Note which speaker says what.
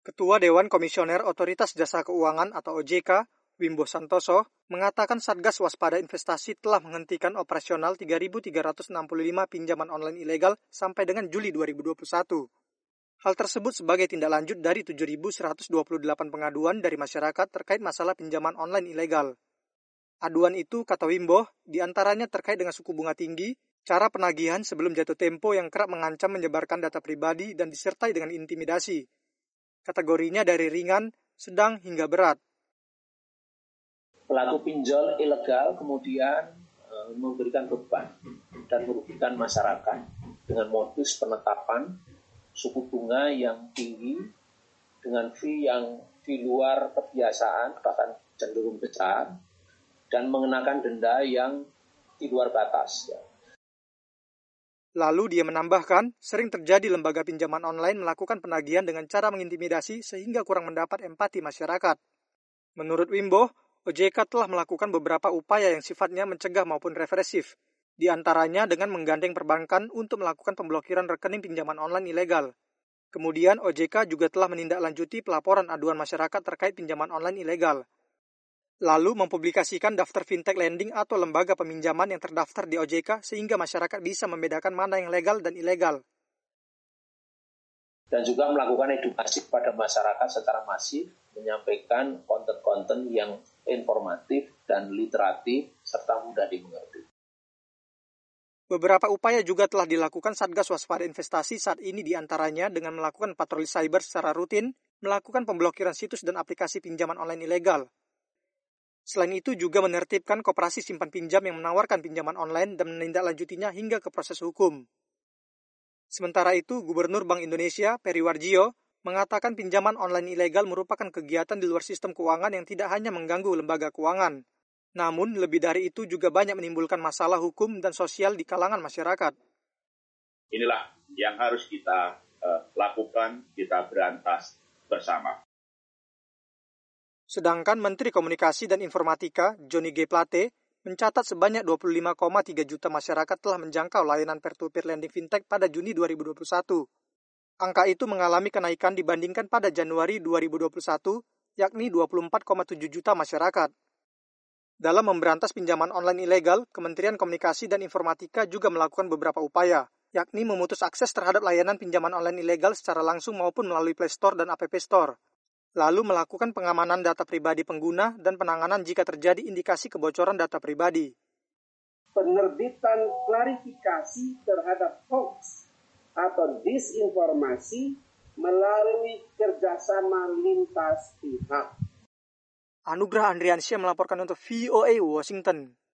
Speaker 1: Ketua Dewan Komisioner Otoritas Jasa Keuangan atau OJK, Wimbo Santoso, mengatakan Satgas Waspada Investasi telah menghentikan operasional 3.365 pinjaman online ilegal sampai dengan Juli 2021. Hal tersebut sebagai tindak lanjut dari 7.128 pengaduan dari masyarakat terkait masalah pinjaman online ilegal. Aduan itu, kata Wimbo, diantaranya terkait dengan suku bunga tinggi, cara penagihan sebelum jatuh tempo yang kerap mengancam menyebarkan data pribadi dan disertai dengan intimidasi. Kategorinya dari ringan, sedang, hingga berat.
Speaker 2: Pelaku pinjol ilegal kemudian memberikan beban dan merugikan masyarakat dengan modus penetapan suku bunga yang tinggi dengan fee yang di luar kebiasaan, bahkan cenderung besar, dan mengenakan denda yang di luar batas.
Speaker 1: Lalu dia menambahkan, sering terjadi lembaga pinjaman online melakukan penagihan dengan cara mengintimidasi sehingga kurang mendapat empati masyarakat. Menurut Wimbo, OJK telah melakukan beberapa upaya yang sifatnya mencegah maupun represif, di antaranya dengan menggandeng perbankan untuk melakukan pemblokiran rekening pinjaman online ilegal. Kemudian OJK juga telah menindaklanjuti pelaporan aduan masyarakat terkait pinjaman online ilegal. Lalu mempublikasikan daftar fintech lending atau lembaga peminjaman yang terdaftar di OJK sehingga masyarakat bisa membedakan mana yang legal dan ilegal.
Speaker 2: Dan juga melakukan edukasi kepada masyarakat secara masif, menyampaikan konten-konten yang informatif dan literatif serta mudah dimengerti.
Speaker 1: Beberapa upaya juga telah dilakukan Satgas Waspada Investasi saat ini diantaranya dengan melakukan patroli cyber secara rutin, melakukan pemblokiran situs dan aplikasi pinjaman online ilegal. Selain itu juga menertibkan koperasi simpan pinjam yang menawarkan pinjaman online dan menindaklanjutinya hingga ke proses hukum. Sementara itu, Gubernur Bank Indonesia, Peri Warjio, mengatakan pinjaman online ilegal merupakan kegiatan di luar sistem keuangan yang tidak hanya mengganggu lembaga keuangan. Namun, lebih dari itu juga banyak menimbulkan masalah hukum dan sosial di kalangan masyarakat.
Speaker 3: Inilah yang harus kita lakukan, kita berantas bersama.
Speaker 1: Sedangkan Menteri Komunikasi dan Informatika, Johnny G. Plate, mencatat sebanyak 25,3 juta masyarakat telah menjangkau layanan peer-to-peer lending fintech pada Juni 2021. Angka itu mengalami kenaikan dibandingkan pada Januari 2021, yakni 24,7 juta masyarakat. Dalam memberantas pinjaman online ilegal, Kementerian Komunikasi dan Informatika juga melakukan beberapa upaya, yakni memutus akses terhadap layanan pinjaman online ilegal secara langsung maupun melalui Play Store dan App Store. Lalu melakukan pengamanan data pribadi pengguna dan penanganan jika terjadi indikasi kebocoran data pribadi.
Speaker 4: Penerbitan klarifikasi terhadap hoax atau disinformasi melalui kerjasama lintas pihak.
Speaker 1: Anugrah Andriansyah melaporkan untuk VOA Washington.